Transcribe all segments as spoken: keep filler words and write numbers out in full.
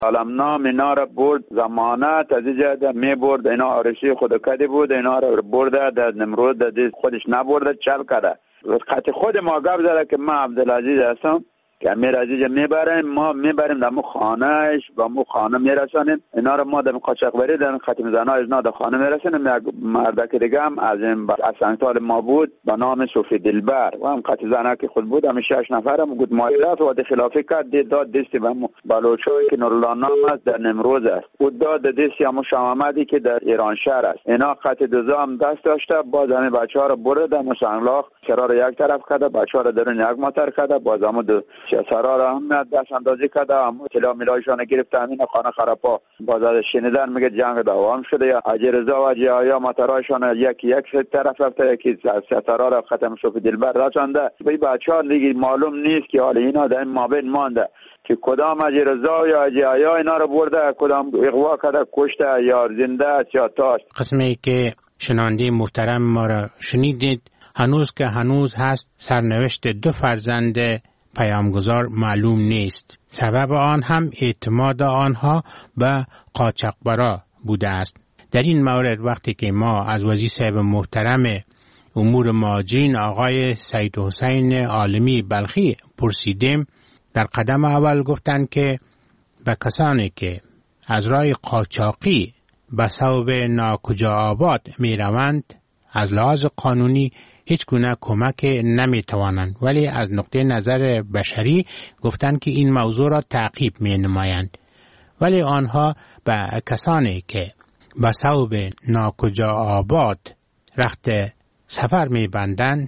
عالمنام اینا را برد ضمانت از اینجا می برد، اینا آرشی خود کدی بود، اینا را برده در نمرود در خودش نبرده چل کده. خط خود ما گفت زده که ما عبدالعزیز هستم که امیر عزیز میبریم، ما میبریم در مو خانهش، با مو خانه میرسانیم اینا رو. ما در قاچاقبری در ختم زنای اینا در خانه میرسانیم. یک مردک دیگه هم از این اسنگتال ما بود با نام صوفی دلبر و هم ختم زنها که خود بود، همین شش نفر هم گفت مایرات و خلافی کرد، دید داد دستی به مو بلوچایی که نورالله نام است در نمروز است، خود داد دستی همو شامحمدی که در ایران شهر است. اینا خط دوزا هم دست داشته، باز همین بچه‌ها رو برده در مسنگلاخ چرا رو یک طرف کرده، بچه‌ها رو درون یک ماتر کرده، باز همو سرا را هم دست اندازی کرده، هم اطلاع میلایشان گرفته، همین خانه خرپا باز از شنیدن میگه جنگ دوام شده. یا حاجی رضا و حاجی آیا ماترایشان یکی یک طرف رفته، یکی سرا را ختم صوفی دلبر رسانده. به بچه‌ها دیگه معلوم نیست که حال اینا در این مابین مانده که کدام حاجی رضا یا حاجی آیا اینا رو برده، کدام اغوا کرده، کشته یا زنده است یا تاش. قسمی که شنونده محترم ما را شنیدید، هنوز که هنوز هست سرنوشت دو فرزند پیامگذار معلوم نیست. سبب آن هم اعتماد آنها به قاچاقبرا بوده است. در این مورد وقتی که ما از وزیر صاحب محترم امور مهاجرین آقای سید حسین عالمی بلخی پرسیدیم، در قدم اول گفتند که به کسانی که از راه قاچاقی به صوب ناکجا آباد می روند از لحاظ قانونی هیچ گونه کمک نمی توانند، ولی از نقطه نظر بشری گفتند که این موضوع را تعقیب می نمایند. ولی آنها به کسانی که به صوب ناکجا آباد رخت سفر می بندند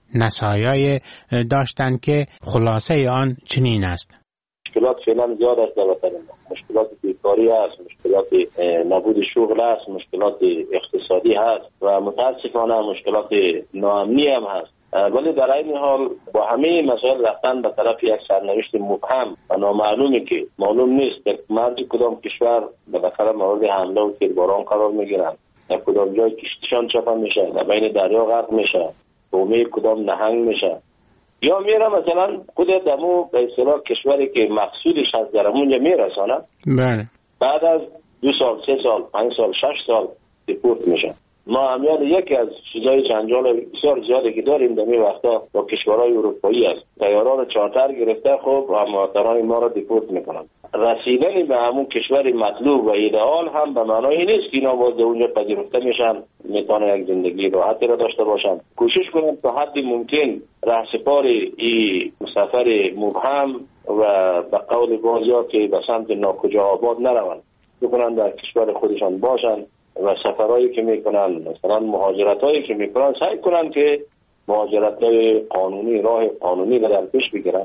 نصایح داشتند که خلاصه آن چنین است: مشکلات فعلا زیاد است در وطن ما، مشکلات بیکاری است، مشکلات نبود شغل است، مشکلات اقتصادی هست و متاسفانه مشکلات ناامنی هم هست. ولی در این حال با همه مسائل رفتن به طرف یک سرنوشت مبهم و نامعلومی که معلوم نیست در مرز کدام کشور بالاخره مورد حمله و تیرباران قرار میگیرند، در کدام جای کشتیشان چپا میشه، در بین دریا غرق میشه، تومه کدام نهنگ میشه، یا میره مثلا خود دمو به اصطلاح کشوری که مقصودش از در اونجا میرسانه، بله، بعد از دو سال، سه سال، پنج سال، شش سال دیپورت میشه. ما همیان یکی از چیزای جنجال بسیار زیادی که داریم در این وقتا با کشورهای اروپایی است. طیاران چارتر گرفته خب مهاجران ما را دیپورت میکنن. رسیدن به همون کشور مطلوب و ایدئال هم به معنای نیست که اینا باز اونجا پذیرفته میشن، میتونه یک زندگی راحتی را داشته باشن. کوشش کنیم تا حد ممکن رهسپار این سفر مبهم و به قول بعضیا که به سمت ناکجا آباد نروند، بکنن در کشور خودشان باشن و سفرهایی که میکنن، مثلا مهاجرتایی که میکنن، سعی کنن که مهاجرتای قانونی، راه قانونی را در پیش بگیرن.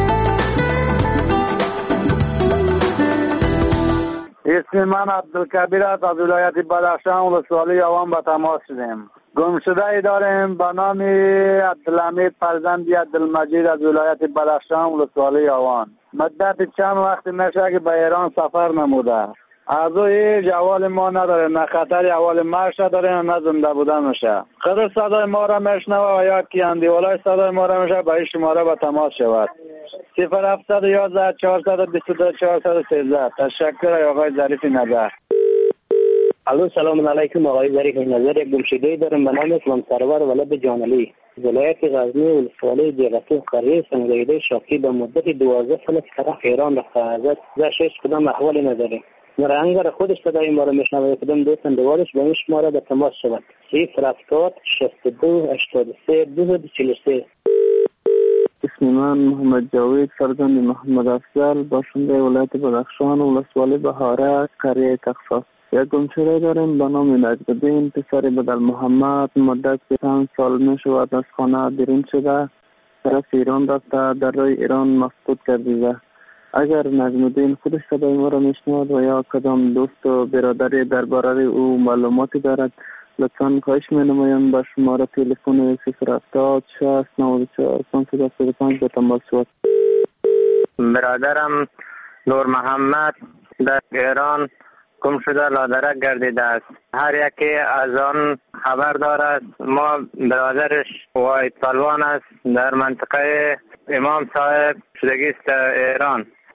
اسم من عبدالکبیر است، از ولایت بدخشان و سوالی عوام به تماس شدیم. گمشده ای داریم به نام عبدالحمید فرزندی عبدالمجید از ولایت بدخشان و سوالی عوام. مدت چند وقت میشه که به ایران سفر نموده. از او هیچ احوال ما نداره، نه خطر احوال مرش داره، نه زنده بودن میشه. قدر صدای ما را میشنوه و یا که اندیولای صدای ما را میشه به این شماره به تماس شود: صفر هفتصد و یازده چهارصد و بیست و دو چهارصد و سیزده. تشکر آقای ظریف نظر. الو، سلام علیکم آقای ظریف نظر. یک گمشده دارم به نام اسلام سرور ولد جانعلی، ولایت غزنی و ولسوالی دیغتون قریه سنگریده شاکی. به مدت دوازده سال طرف ایران رفته ازت زشش کدام احوال نداره. مرانگر خودش صدای ما را میشنوه، کدام دوست اندوالش به این شماره به تماس شود: صفر هفتاد شصت و دو هشتاد و سه دو چهل و سه. اسم من محمد جاوید فرزند محمد افضل، باشنده ولایت بدخشان و ولسوالی بهاره قریه تخصاص. یک گمشده داریم به نام نجم‌الدین پسر بدل محمد. مدت چند سال می شود از خانه بیرون شده، طرف ایران رفته، در راه ایران مفقود گردیده. اگر نجم‌الدین خودش صدای ما را میشنود و یا کدام دوست و برادری درباره او معلوماتی دارد، لطفاً خواهش می‌نمایم به شماره تلفن صفر هفتاد شصت نود و چهار پانصد و هفتاد و پنج به تماس شود. برادرم نور محمد در ایران گم شده لادرک گردیده است. هر یکی از آن خبر دارد. ما برادرش واحد پلوان است، در منطقه امام صاحب شدگی است ایران.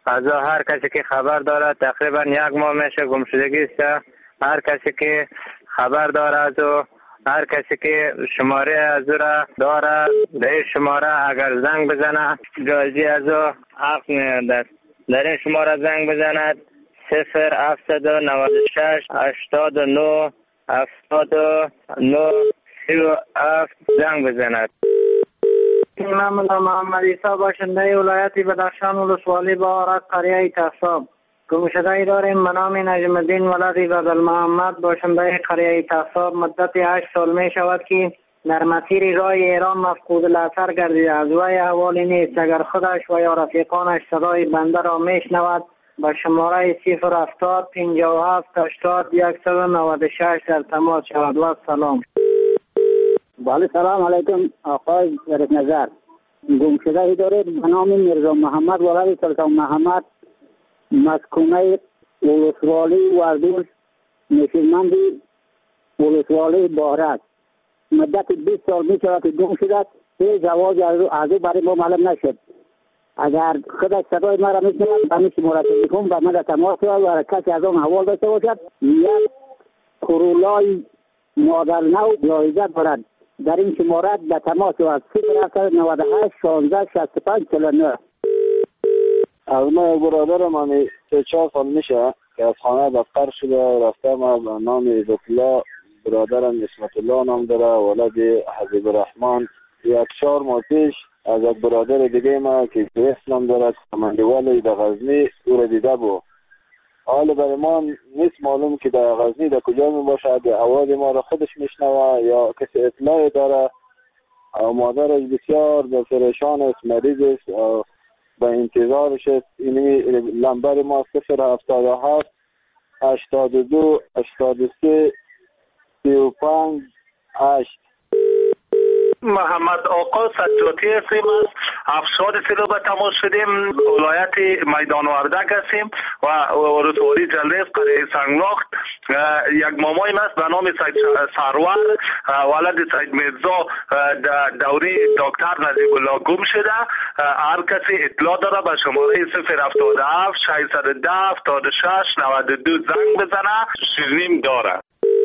از هر کسی که خبر دارد تقریبا یک ماه میشه گمشدگی است. هر کسی که خبر دارد و هر کسی که شماره از را دارد در این شماره اگر زنگ بزنه جایزی از او حق می‌دهد. در این شماره زنگ بزند صفر هفتصد و نود و شش هشتاد و نه هفتاد و نه سی و هفت زنگ بزند. من محمد عیسی باشنده ولایت بدخشان ولسوالی بهارک قریه تحصاب. گمشده داریم به نام نجم الدین ولد بدالمحمد باشنده قریه تحصاب. مدت هشت سال می شود که در مسیر راه ایران مفقود الاثر گردیده. از وی حوالی نیست. اگر خودش و یا رفیقانش صدای بنده را می شنود با شماره صفر هفتاد پنجاه و هفت هشتاد صد و نود و شش در تماس شود. و سلام. بله سلام علیکم آقای ظریف نظر. گمشده دارید به نام میرزا محمد ولد سلطان محمد مسکونه ولسوالی وردوز نشیمندی ولسوالی بهارک. مدت بیست سال می شود که گم شده. هیچ جواز از او برای ما معلوم نشد. اگر خودش صدای مرا می شود به میشه مرا تلفن به من تماس شود و کسی از آن حوال داشته باشد. یک کرولای مادر نو جایزه دارد. در این شماره به تماس شود صفر هفتصد و نود و هشت شانزده شصت و پنج چهل و نه. از ما برادر من سه چهار سال میشه که از خانه دفتر شده رفته. ما به نام عزتالله برادرم اسمت الله نام داره ولد حبیب الرحمن. یک چهار ماه پیش از یک برادر دیگه ما که اسلام داره کماندوال در غزنی او را دیده بود. حال برای ما نیست معلوم که در غزنی در کجا می باشد. آواز ما را خودش میشنوه یا کسی اطلاع داره. مادرش بسیار در پریشان است، مریض است، به انتظارش است. اینمی لمبر ما صفر هفتاد و هفت هشتاد و دو هشتاد و سه سی و پنج هشت. محمد آقا سجاتی هستیم. از افشاد سیلو به تماس شدیم. ولایت میدان وردک هستیم و ولسوالی جلریز قریه سنگلاخت. یک مامای است به نام سید سرور ولد سید میرزا دوری دکتر نجیب الله گم شده. هر کسی اطلاع داره به شماره صفر هفتاد و هفت ششصد و ده هفتاد و شش نود و دو زنگ بزنه. شیرینیم داره.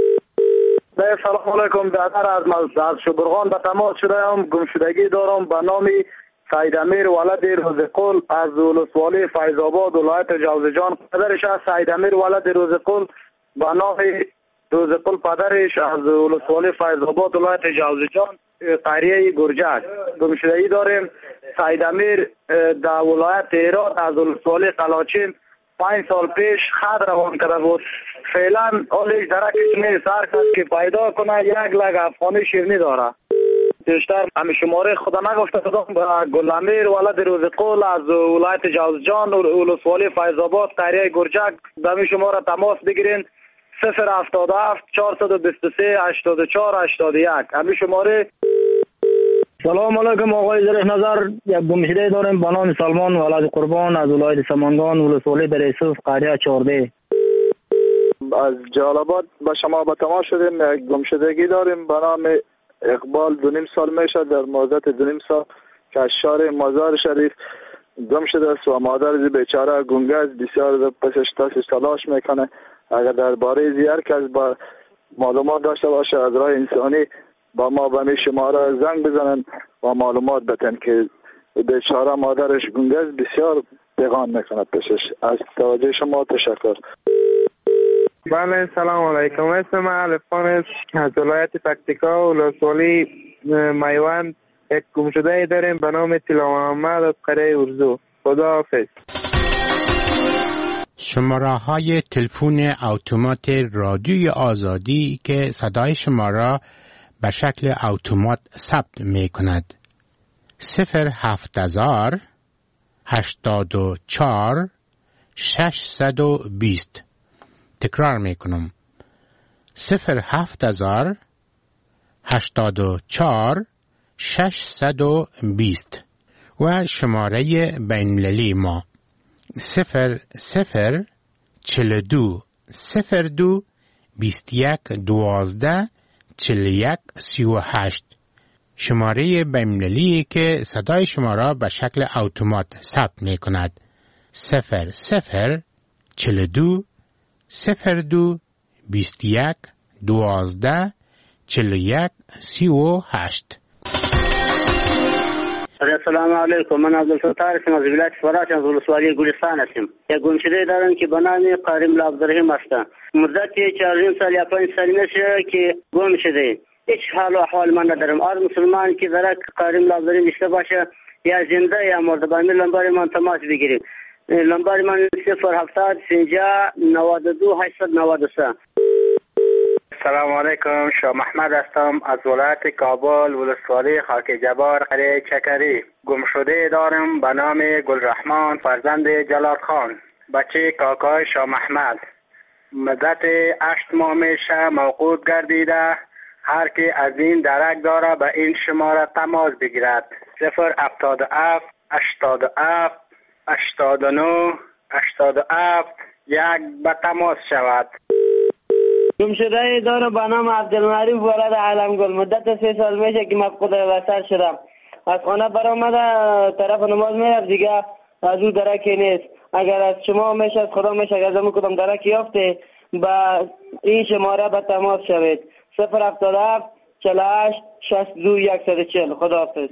سلام علیکم. دادر از از شبرغان به تماس شده ام. گمشدگی دارم به نام سید امیر ولد روزقل از ولسوالی فیض آباد ولایت جوزجان. پدرش از سید امیر ولد روزقل به نام روزقل پدرش از ولسوالی فیض آباد ولایت جوزجان قریه گرجک. گمشدگی داریم سید امیر در ولایت هرات از ولسوالی قلاچین. پنج سال پیش خط روان کرده بود. فعلا حالش درکش نیست. هر کس که پیدا کنه یک لگ افغانی شیرنی داره. بیشتر همین شماره خدا نگفته کدام به گلامیر ولد روزقل از ولایت جوزجان ولسوالی فیض آباد قریه گرجک به همین شماره تماس بگیرین. صفر هفتاد و هفت چهارصد و بیست و سه هشتاد و چهار هشتاد و یک. همین شماره. سلام علیکم آقای ظریف نظر. یک گمشده داریم به نام سلمان ولد قربان از ولایت سمنگان ولسوالی در یوسف قریه چهارده. از جلال‌آباد به شما به تماس شدیم. یک گمشدگی داریم به نام اقبال دو نیم سال میشه در مدت دو نیم سال که از شهر مزار شریف گم شده است و مادر بیچاره گنگه است. بسیار پسش تاسش تلاش میکنه. اگر درباره زیر کس با معلومات داشته باشه از راه انسانی با ما به می شماره زنگ بزنن و معلومات بدن که بیچاره مادرش گنگه است. بسیار پیغام میکنه پسش. از توجه شما تشکر. بله سلام علیکم. اسم من الفان است از ولایت پکتیکا ولسوالی میوند. یک گمشده داریم به نام طلا محمد از قریه ارزو. خداحافظ. شماره های تلفن اتومات رادیوی آزادی که صدای شما را به شکل اتومات ثبت می کند. صفر هفت هزار هشتاد و چهار ششصد و بیست. تکرار می کنم. صفر هفت هزار هشتاد و چهار ششصد و بیست و شماره بین‌المللی ما صفر صفر چهل دو صفر دو بیست یک دوازده چهل یک سی و هشت. شماره بین‌المللی که صدای شما را به شکل اتومات ثبت می کند. صفر صفر چل دو صفر دو بیست یک دوازده چل یک سی و هشت. السلام علیکم. من عبدالستار هستم از ولایت فراش از ولسوالی گلستان هستم. یک گمشده دارم که به نام قارم عبدالرحیم است. مدت چهار سال یا پنج سال میشه که گم شده. هیچ حال و احوال من ندارم. هر مسلمان که در قارم عبدالرحیم داشته باشه یا زنده یا مرده باید لمبر من تماس بگیریم. لمبر من صفر هفتاد پنجاه نود و دو هشتصد و نود و سه. سلام علیکم. شاه محمد هستم از ولایت کابل ولسوالی خاک جبار قریه چکری. گمشده دارم به نام گلرحمان فرزند جلال خان، بچه کاکای شاه محمد. مدت هشت ماه میشه موقوف گردیده. هر که از این درک داره به این شماره تماس بگیرد. صفر هفتاد و هفت هشتاد و هفت هشتاد و نه هشتاد و هفت یک به تماس شود. گمشده دارم به نام عبدالمعروف ولد علمگل. مدت سه سال میشه که مفقود وسط شدم. از خانه برآمده طرف نماز میرفت دیگه از او درکی نیست. اگر از شما میشه از خدا میشه اگر زمین کدام درکی یافته با این شماره به تماس شوید. صفر هفتاد و هفت چهل و هشت شصت و دو صد و چهل. خدا حافظ.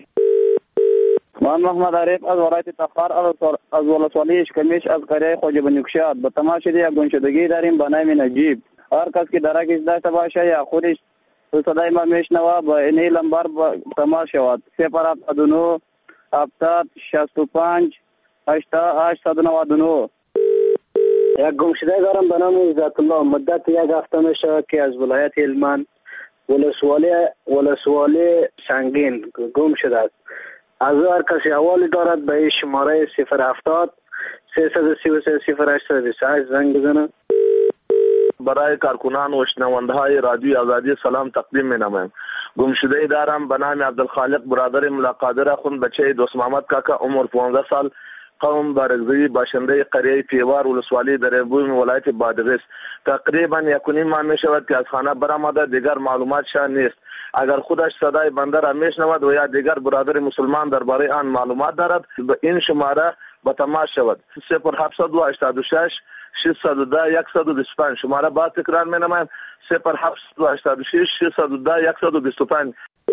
من محمد عریف از ولایت تخار از ولسوالی اشکمیش از قریه خواجه بنیکشاد. به تماس شده یک گمشدگی داریم به نام نجیب. هر کس که درکش داشته باشه یا خودش صدای ما میشنوه با این لمبر تماس شود. صفر هفتاد و نه هفتاد شصت و پنج هشتصد و نود و نه. یک گمشده دارم به نام عزت الله. مدت یک هفته میشه که از ولایت هلمند ولسوالی ولسوالی سنگین گم شده است. از هر کسی حوالی دارد به این شماره صفر هفتاد سیصد و سی و سه صفر هشتصد و بیست و هشت زنگ بزنه. برای کارکنان و شنونده های رادیوی آزادی سلام تقدیم می نمایم. گمشده دارم به نام عبدالخالق برادر ملاقادر اخوند، بچه دوست محمد کاکا، عمر پانزده سال، قوم بارگزی، باشنده قریه پیوار ولسوالی در بوم ولایت بادغیس. تقریبا یک و نیم ماه می شود که از خانه برآمده، دیگر معلومات شان نیست. اگر خودش صدای بنده را میشنود و یا دیگر برادر مسلمان درباره آن معلومات دارد به این شماره به تماس شود. صفر هفتصد و هشتاد و شش ششصد و ده صد و بیست و پنج. شماره با تکرار می نمایم. صفر هفتصد و هشتاد و شش ششصد و ده صد و بیست و پنج.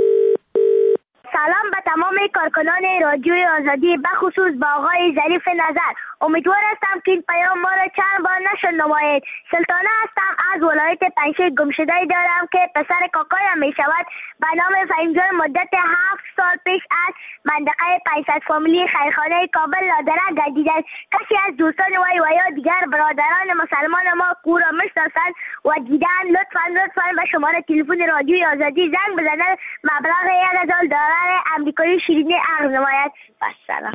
سلام به تمام کارکنان رادیوی آزادی، بخصوص با آقای ظریف نظر. امیدوار هستم که این پیام ما را چند بار نشر نمایید. سلطانه هستم از ولایت پنجشیر. گمشده دارم که پسر کاکایم می شود به نام فهیمجان. مدت هفت سال پیش از منطقه پنجصد فامیلی خیرخانه کابل نادره گردیده است. کسی از دوستان وی و یا دیگر برادران مسلمان ما کو را میشناسند و دیدن لطفا لطفا به شماره تلفن رادیوی آزادی زنگ بزنند. مبلغ یک هزار دلار امریکایی شیرینی عرض نماید. بسلام.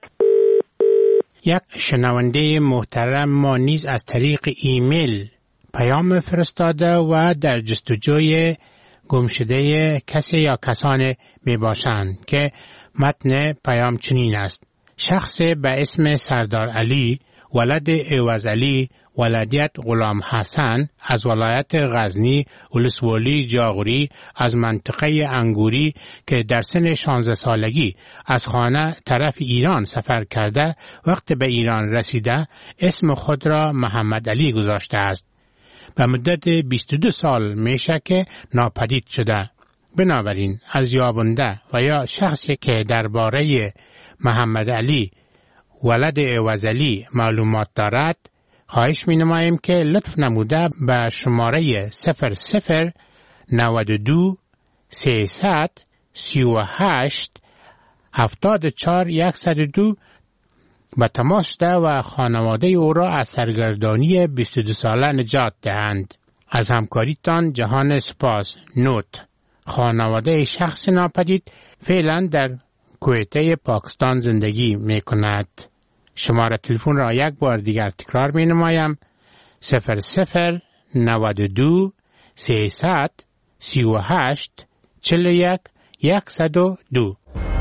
یک شنونده محترم ما نیز از طریق ایمیل پیام فرستاده و در جستجوی گمشده کسی یا کسان می باشند که متن پیام چنین است: شخص به اسم سردار علی ولد عوض علی ولادیت غلام حسن از ولایت غزنی ولسوالی جاغوری از منطقه انگوری که در سن شانزده سالگی از خانه طرف ایران سفر کرده، وقت به ایران رسیده اسم خود را محمد علی گذاشته است. به مدت بیست و دو سال میشه که ناپدید شده. بنابراین از یابنده و یا شخصی که درباره محمد علی ولد عوض علی معلومات دارد خواهش می نماییم که لطف نموده به شماره صفر صفر نود و دو سیصد سی و هشت هفتاد و چهار صد و دو به تماس ده و خانواده او را از سرگردانی بیست و دو ساله نجات دهند. از همکاریتان جهان سپاس. نوت: خانواده شخص ناپدید فعلا در کویته پاکستان زندگی می کند. شماره تلفن را یک بار دیگر تکرار می نمایم: صفر صفر نود و دو سیصد سی و هشت چهل و یک صد و دو.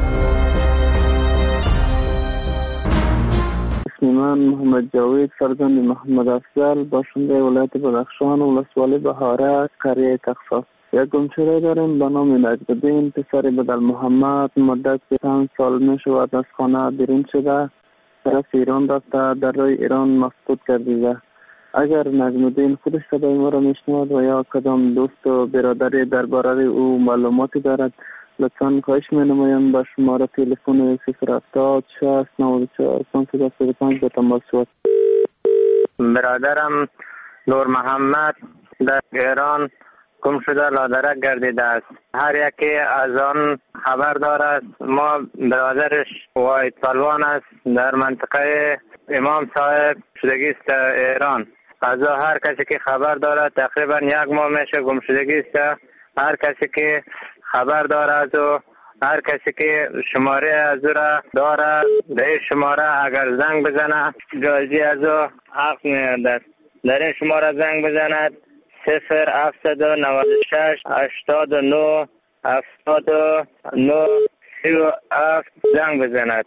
اسم من محمد جاوید فرزند محمد افضل، باشنده ولایت بدخشان ولسوالی بهاره قریه تخصاص. یک گمشده داریم به نام نجم‌الدین پسر بدل محمد. مدت چند سال می شود از خانه بیرون شده. طرف ایران رفته در راه ایران مفقود گردیده. اگر نجم الدین خودش صدای ما را میشنود و یا کدام دوست و برادری درباره او معلوماتی دارد، لطفاً خواهش می‌نمایم با شماره تلفن صفر هفتاد شصت نود و چهار پانصد و هفتاد و پنج به تماس شود. برادرم نور محمد در ایران گم شده لادرک گردیده است. هر یکی از آن خبر دارد. ما برادرش واحد پلوان است، در منطقه امام صاحب شدگی است در ایران. از هر کسی که خبر دارد تقریبا یک ماه میشه گم شدگی است. هر کسی که خبر دارد و هر کسی که شماره از او را دارد در این شماره اگر زنگ بزنه جایزی از او حق می‌گردد. در این شماره زنگ بزند صفر هفتصد و نود و شش هشتاد و نه هفتاد و نه سی و هفت زنگ بزند.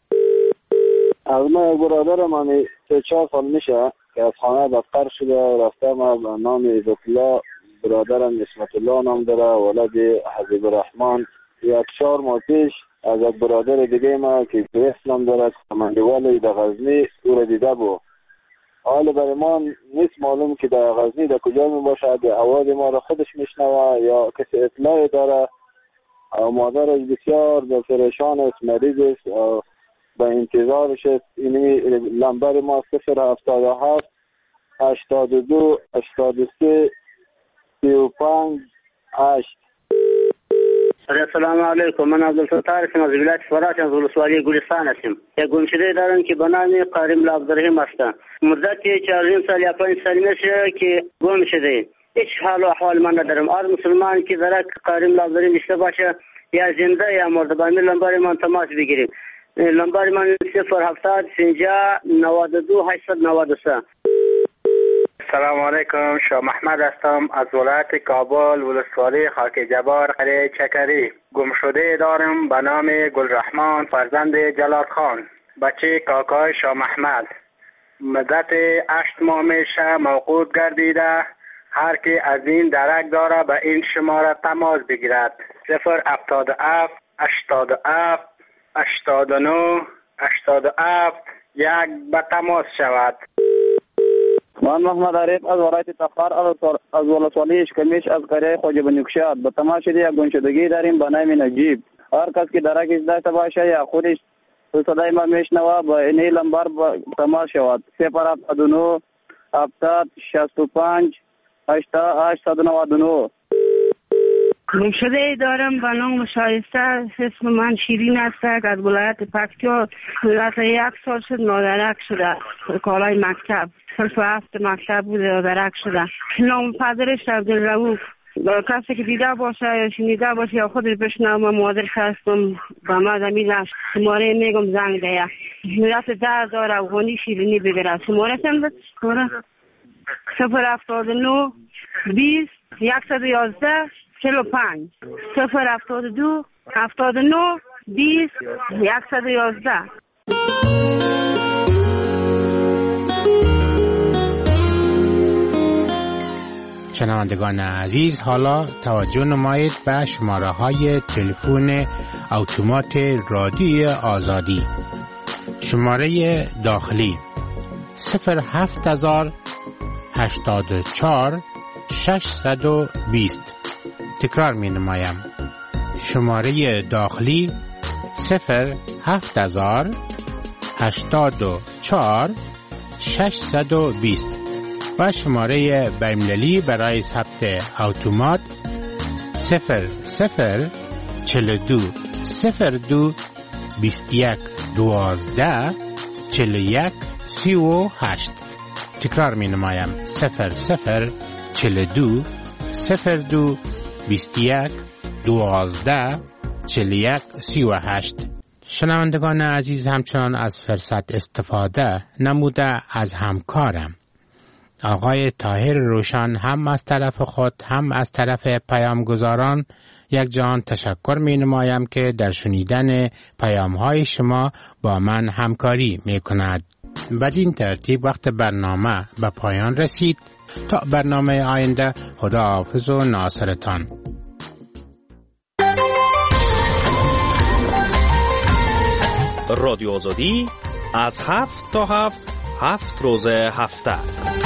از ما برادر من سه چهار سال میشه که از خانه بدتر شده و رفته. ما به نام عزت الله، برادرم اسمت الله نام داره، ولد حبیب الرحمن. یک چهار ماه پیش از یک برادر دیگه ما که دوست نام داره کماندوال در غزنی او را دیده بود. حالا برای ما نیست معلوم که در غزنی در کجا می باشه، در آواز ما را خودش میشنوه یا کسی اطلاعی داره. مادرش بسیار در پریشان است، مریض است، به انتظارش است. اینی لمبر ما صفر هفتاد و هفت هشتاد و دو هشتاد و سه سی و پنج هشت. السلام علیکم. من عبدالستار هستم از ولایت فراش از ولسوالی گلستان هستم. یک گمشده دارم که به نام قارم عبدالرحیم است. مدت چهار سال یا پنج سال میشه که گم شده. هیچ حال و احوال من ندارم. هر مسلمان که درک قارم عبدالرحیم داشته باشه یا زنده یا مرده با لمبر من تماس بگیریم. لمبر من صفر هفتاد پنجاه نود و دو هشتصد و نود و سه. سلام علیکم. شاه محمد هستم از ولایت کابل ولسوالی خاک جبار قریه چکری. گمشده دارم به نام گلرحمان فرزند جلال خان، بچه کاکای شاه محمد. مدت هشت ماه میشه موقوف گردیده. هر که از این درک داره به این شماره تماس بگیرد صفر هفتاد و هفت هشتاد و هفت هشتاد و نه هشتاد و هفت یک به تماس شود. من محمد عریف از ولایت تخار از ولسوالی اشکمیش از قریه خواجه بنی کشاد. به تماس شده یک گمشدگی داریم به نام نجیب. هر کس که درکش داشته باشه یا خودش صدای ما میشنوه با این لمبر تماس شود صفر هفتاد و نه هفتاد شصت و پنج هشتصد و نود و نه. گمشده دارم به نام شایسته. اسم من شیرین است از ولایت پکتیا. از یک سال شد نادرک شده. کالای مکتب صرف هفت مکتب بوده نادرک شده. نام پدرش عبدالرؤوف. کسی که دیده باشه یا شنیده باشه یا خودش بشنوه من مادرش هستم. به ما زمین شماره میگم زنگ ده. مدت ده هزار افغانی شیرینی بگیره. شماره چند بود؟ صفر هفتاد و نه بیست یکصد و یازده چهل و پنج صفر هفتاد و دو هفتاد و نه بیست یکصد و یازده. شنوندگان عزیز، حالا توجه نمایید به شماره های تلفن اتومات رادیوی آزادی. شماره داخلی صفر هفت هزار هشتاد و چهار ششصد و بیست. تکرار می نمایم. شماره داخلی صفر هفت هزار هشتاد و چهار ششصد و بیست و شماره بین‌المللی برای ثبت اتومات صفر صفر چهل و دو صفر دو بیست و یک دوازده چهل و یک سی و هشت. تکرار می نمایم. صفر صفر چهل و دو صفر دو بیست و یک دوازده چهل و یک سی و هشت. شنوندگان عزیز، همچنان از فرصت استفاده نموده از همکارم آقای طاهر روشن هم از طرف خود هم از طرف پیامگزاران یک جهان تشکر می نمایم که در شنیدن پیام های شما با من همکاری می کند. بدین ترتیب وقت برنامه به پایان رسید. تا برنامه آینده، خدا حافظ و ناصرتان. رادیو آزادی از هفت تا هفت، هفت روز هفته.